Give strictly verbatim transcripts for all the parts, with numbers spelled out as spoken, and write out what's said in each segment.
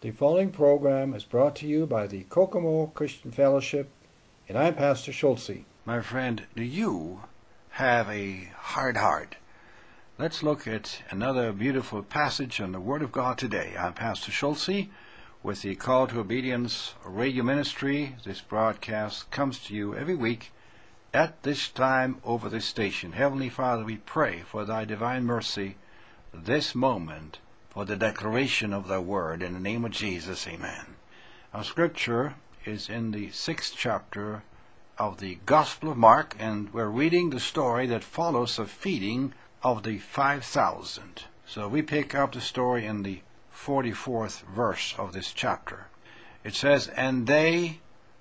The following program is brought to you by the Kokomo Christian Fellowship, and I'm Pastor Schulze. My friend, do you have a hard heart? Let's look at another beautiful passage in the Word of God today. I'm Pastor Schulze with the Call to Obedience radio ministry. This broadcast comes to you every week at this time over this station. Heavenly Father, we pray for thy divine mercy this moment, for the declaration of thy word. In the name of Jesus, amen. Our scripture is in the sixth chapter of the Gospel of Mark, and we're reading the story that follows the feeding of the five thousand. So we pick up the story in the forty-fourth verse of this chapter. It says, And they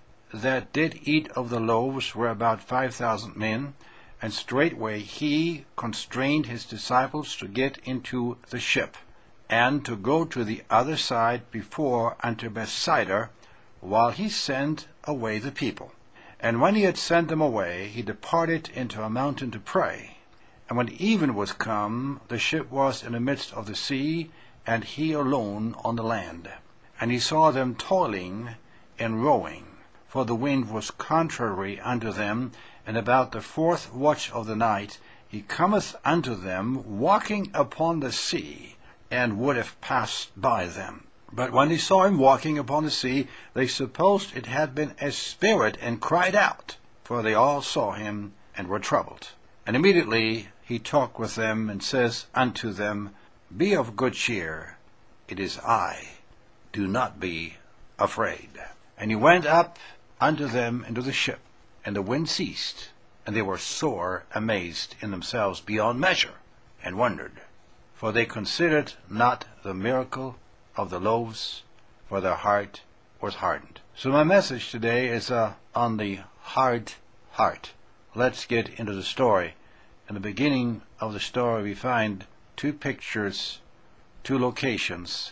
that did eat of the loaves were about five thousand men, and straightway he constrained his disciples to get into the ship, and to go to the other side before unto Bethsaida, while he sent away the people. And when he had sent them away, he departed into a mountain to pray. And when even was come, the ship was in the midst of the sea, and he alone on the land. And he saw them toiling and rowing, for the wind was contrary unto them. And about the fourth watch of the night he cometh unto them, walking upon the sea, and would have passed by them. But when they saw him walking upon the sea, they supposed it had been a spirit, and cried out, for they all saw him, and were troubled. And immediately he talked with them, and says unto them, Be of good cheer, it is I, do not be afraid. And he went up unto them into the ship, and the wind ceased, and they were sore amazed in themselves beyond measure, and wondered. For they considered not the miracle of the loaves, for their heart was hardened. So my message today is uh, on the hard heart. Let's get into the story. In the beginning of the story we find two pictures, two locations.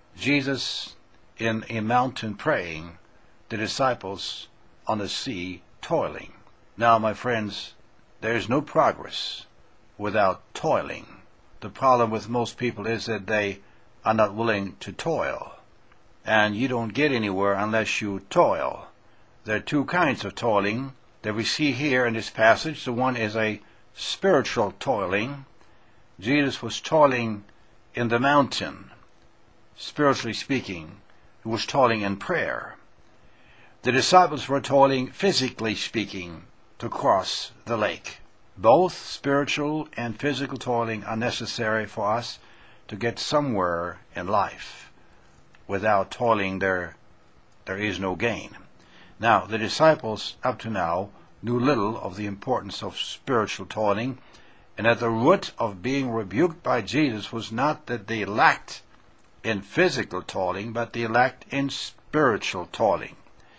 Jesus in a mountain praying, the disciples on the sea toiling. Now, my friends, there is no progress without toiling. The problem with most people is that they are not willing to toil. And you don't get anywhere unless you toil. There are two kinds of toiling that we see here in this passage. The one is a spiritual toiling. Jesus was toiling in the mountain, spiritually speaking. He was toiling in prayer. The disciples were toiling, physically speaking, to cross the lake. Both spiritual and physical toiling are necessary for us to get somewhere in life. Without toiling, there, there is no gain. Now, the disciples, up to now, knew little of the importance of spiritual toiling, and at the root of being rebuked by Jesus was not that they lacked in physical toiling, but they lacked in spiritual toiling.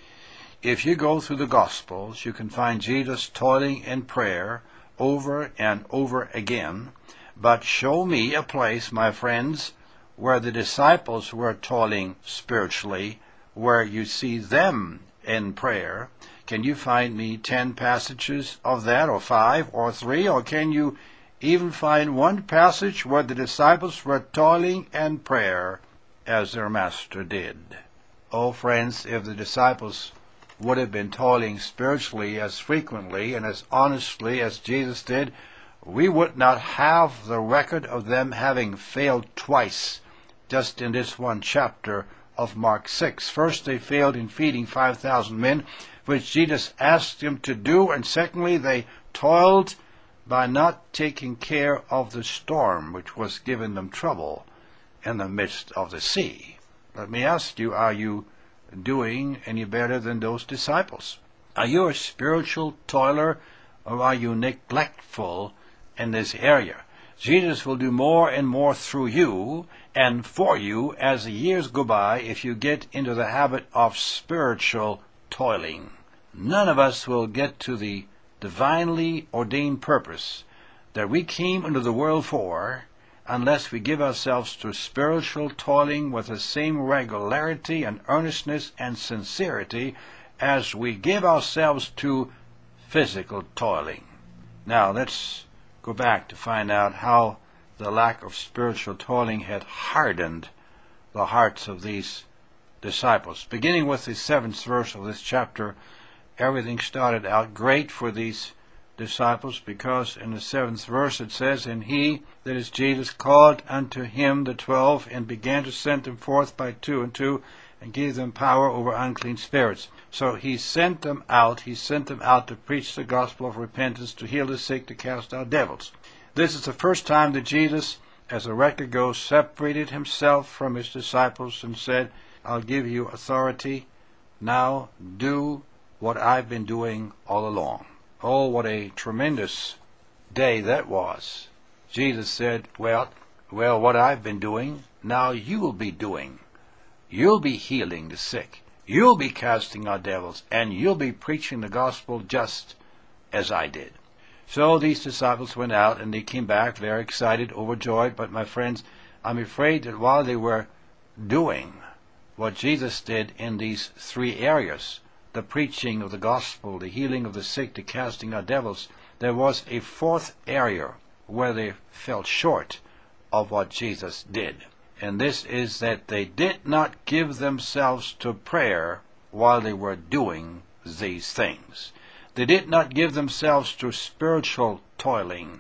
If you go through the Gospels, you can find Jesus toiling in prayer over and over again. But show me a place, my friends, where the disciples were toiling spiritually, where you see them in prayer. Can you find me ten passages of that, or five, or three? Or can you even find one passage where the disciples were toiling in prayer as their master did? Oh, friends, if the disciples would have been toiling spiritually as frequently and as honestly as Jesus did, we would not have the record of them having failed twice just in this one chapter of Mark six. First, they failed in feeding five thousand men, which Jesus asked them to do, and secondly, they toiled by not taking care of the storm, which was giving them trouble in the midst of the sea. Let me ask you, are you doing any better than those disciples? Are you a spiritual toiler, or are you neglectful in this area? Jesus will do more and more through you and for you as the years go by if you get into the habit of spiritual toiling. None of us will get to the divinely ordained purpose that we came into the world for unless we give ourselves to spiritual toiling with the same regularity and earnestness and sincerity as we give ourselves to physical toiling. Now, let's go back to find out how the lack of spiritual toiling had hardened the hearts of these disciples. Beginning with the seventh verse of this chapter, everything started out great for these disciples, because in the seventh verse it says, "And he," that is Jesus, "called unto him the twelve, and began to send them forth by two and two, and gave them power over unclean spirits." So he sent them out. He sent them out to preach the gospel of repentance, to heal the sick, to cast out devils. This is the first time that Jesus, as the record goes, separated himself from his disciples and said, "I'll give you authority. Now do what I've been doing all along." Oh, what a tremendous day that was. Jesus said, well, well, what I've been doing, now you'll be doing. You'll be healing the sick. You'll be casting out devils. And you'll be preaching the gospel just as I did. So these disciples went out, and they came back very excited, overjoyed. But my friends, I'm afraid that while they were doing what Jesus did in these three areas, the preaching of the gospel, the healing of the sick, the casting out devils, there was a fourth area where they fell short of what Jesus did. And this is that they did not give themselves to prayer while they were doing these things. They did not give themselves to spiritual toiling.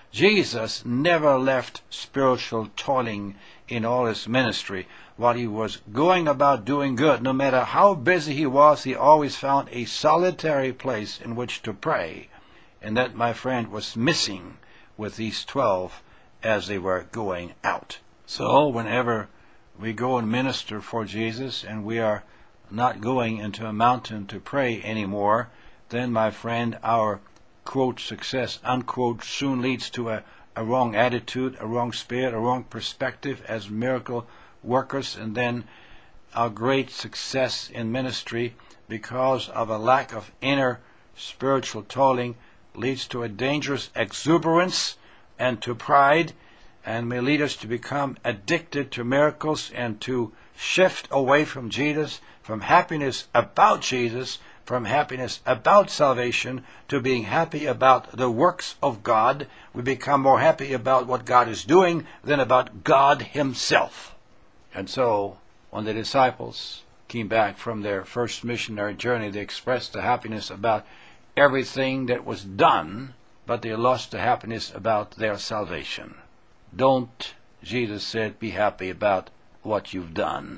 Jesus never left spiritual toiling in all his ministry. While he was going about doing good, no matter how busy he was, he always found a solitary place in which to pray. And that, my friend, was missing with these twelve as they were going out. So whenever we go and minister for Jesus, and we are not going into a mountain to pray anymore, then, my friend, our, quote, success, unquote, soon leads to a, a wrong attitude, a wrong spirit, a wrong perspective as miracle workers, and then our great success in ministry, because of a lack of inner spiritual toiling, leads to a dangerous exuberance and to pride, and may lead us to become addicted to miracles and to shift away from Jesus, from happiness about Jesus, from happiness about salvation, to being happy about the works of God. We become more happy about what God is doing than about God himself. And so, when the disciples came back from their first missionary journey, they expressed the happiness about everything that was done, but they lost the happiness about their salvation. Don't, Jesus said, be happy about what you've done.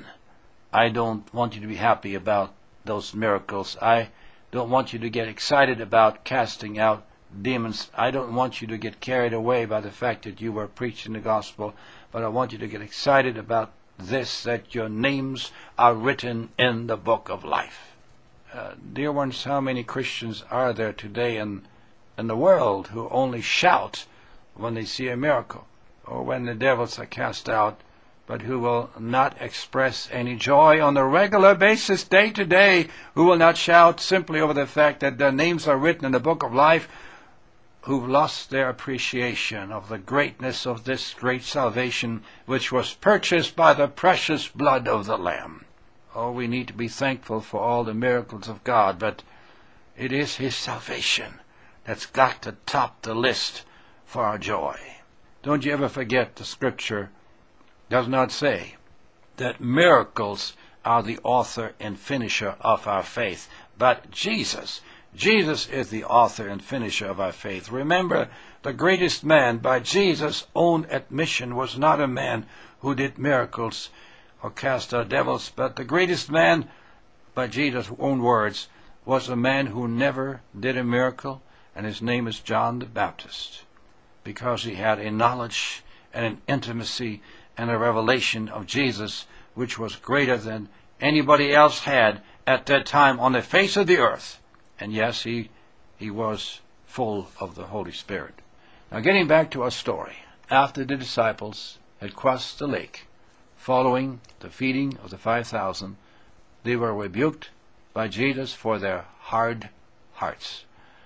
I don't want you to be happy about those miracles. I don't want you to get excited about casting out demons. I don't want you to get carried away by the fact that you were preaching the gospel, but I want you to get excited about this, that your names are written in the book of life. Uh, dear ones, how many Christians are there today in, in the world who only shout when they see a miracle, or when the devils are cast out, but who will not express any joy on a regular basis, day to day, who will not shout simply over the fact that their names are written in the book of life, who've lost their appreciation of the greatness of this great salvation, which was purchased by the precious blood of the Lamb. Oh, we need to be thankful for all the miracles of God, but it is his salvation that's got to top the list for our joy. Don't you ever forget the scripture does not say that miracles are the author and finisher of our faith, but Jesus. Jesus is the author and finisher of our faith. Remember, the greatest man, by Jesus' own admission, was not a man who did miracles or cast out devils, but the greatest man, by Jesus' own words, was a man who never did a miracle, and his name is John the Baptist, because he had a knowledge and an intimacy and a revelation of Jesus which was greater than anybody else had at that time on the face of the earth. And yes, he he was full of the Holy Spirit. Now, getting back to our story, after the disciples had crossed the lake, following the feeding of the five thousand, they were rebuked by Jesus for their hard hearts.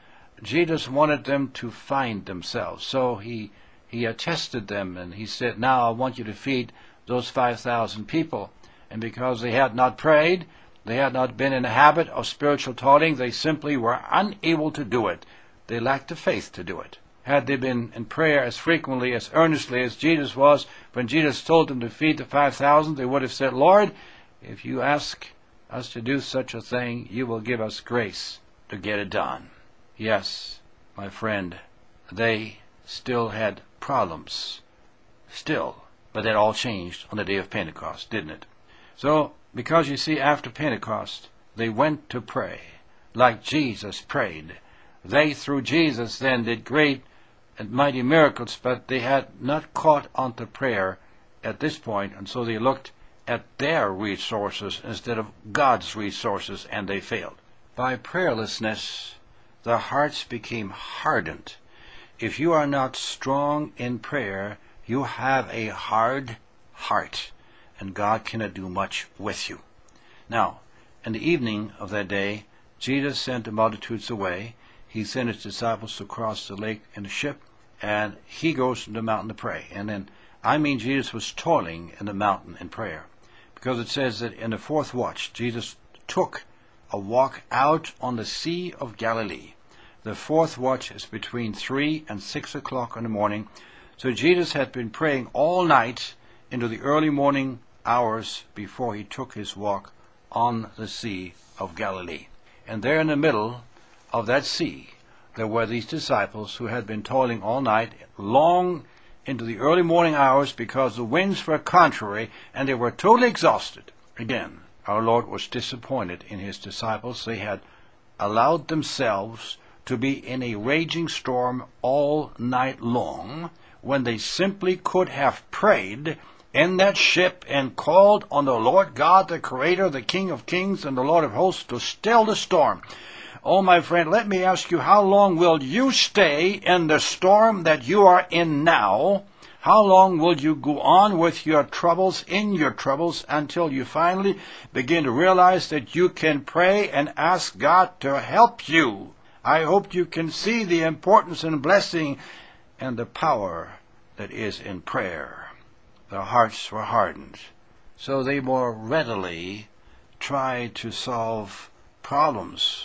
Jesus wanted them to find themselves, so he he tested them, and he said, now I want you to feed those five thousand people. And because they had not prayed, they had not been in the habit of spiritual toiling, they simply were unable to do it. They lacked the faith to do it. Had they been in prayer as frequently, as earnestly as Jesus was, when Jesus told them to feed the five thousand, they would have said, Lord, if you ask us to do such a thing, you will give us grace to get it done. Yes, my friend, they still had problems. Still. But that all changed on the day of Pentecost, didn't it? So, because you see, after Pentecost, they went to pray, like Jesus prayed. They, through Jesus, then did great and mighty miracles, but they had not caught on to prayer at this point, and so they looked at their resources instead of God's resources, and they failed. By prayerlessness, the hearts became hardened. If you are not strong in prayer, you have a hard heart, and God cannot do much with you. Now, in the evening of that day, Jesus sent the multitudes away. He sent his disciples to cross the lake in a ship, and he goes to the mountain to pray. And then, I mean, Jesus was toiling in the mountain in prayer, because it says that in the fourth watch, Jesus took a walk out on the Sea of Galilee. The fourth watch is between three and six o'clock in the morning. So Jesus had been praying all night into the early morning hours before he took his walk on the Sea of Galilee. And there in the middle of that sea, there were these disciples who had been toiling all night, long into the early morning hours, because the winds were contrary, and they were totally exhausted. Again, our Lord was disappointed in his disciples. They had allowed themselves to be in a raging storm all night long, when they simply could have prayed in that ship and called on the Lord God, the Creator, the King of Kings, and the Lord of Hosts to still the storm. Oh, my friend, let me ask you, how long will you stay in the storm that you are in now? How long will you go on with your troubles, in your troubles, until you finally begin to realize that you can pray and ask God to help you? I hope you can see the importance and blessing and the power that is in prayer. Their hearts were hardened, so they more readily tried to solve problems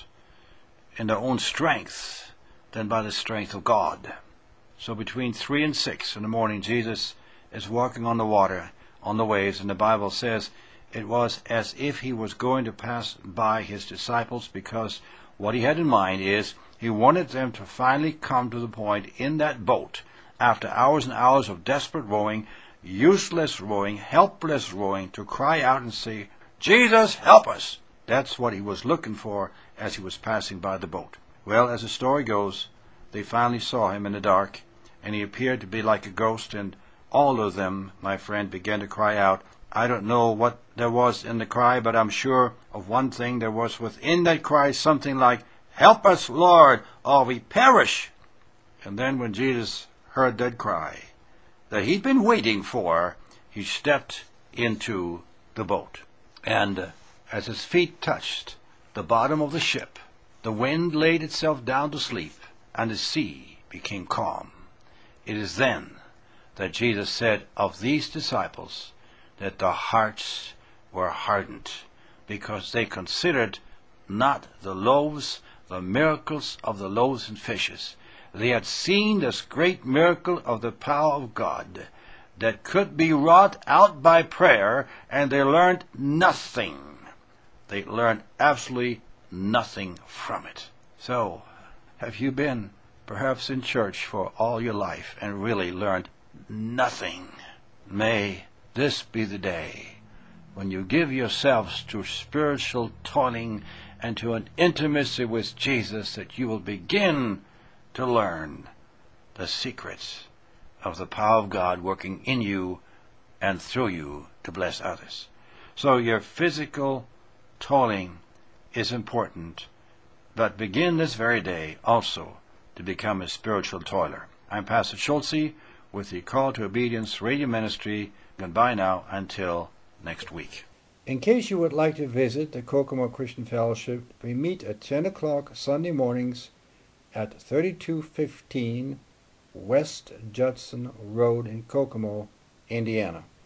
in their own strength than by the strength of God. So between three and six in the morning, Jesus is walking on the water, on the waves, and the Bible says it was as if he was going to pass by his disciples, because what he had in mind is he wanted them to finally come to the point in that boat, after hours and hours of desperate rowing, useless rowing, helpless rowing, to cry out and say, "Jesus, help us!" That's what he was looking for as he was passing by the boat. Well, as the story goes, they finally saw him in the dark, and he appeared to be like a ghost, and all of them, my friend, began to cry out. I don't know what there was in the cry, but I'm sure of one thing. There was within that cry something like, "Help us, Lord, or we perish." And then when Jesus heard that cry that he'd been waiting for, he stepped into the boat. And uh, as his feet touched the bottom of the ship, the wind laid itself down to sleep, and the sea became calm. It is then that Jesus said of these disciples that their hearts were hardened, because they considered not the loaves, the miracles of the loaves and fishes. They had seen this great miracle of the power of God that could be wrought out by prayer, and they learned nothing. They learned absolutely nothing from it. So, have you been perhaps in church for all your life and really learned nothing? May this be the day when you give yourselves to spiritual toiling and to an intimacy with Jesus, that you will begin to learn the secrets of the power of God working in you and through you to bless others. So your physical toiling is important, but begin this very day also to become a spiritual toiler. I'm Pastor Schulze with the Call to Obedience Radio Ministry. Goodbye now until next week. In case you would like to visit the Kokomo Christian Fellowship, we meet at ten o'clock Sunday mornings at thirty-two fifteen West Judson Road in Kokomo, Indiana.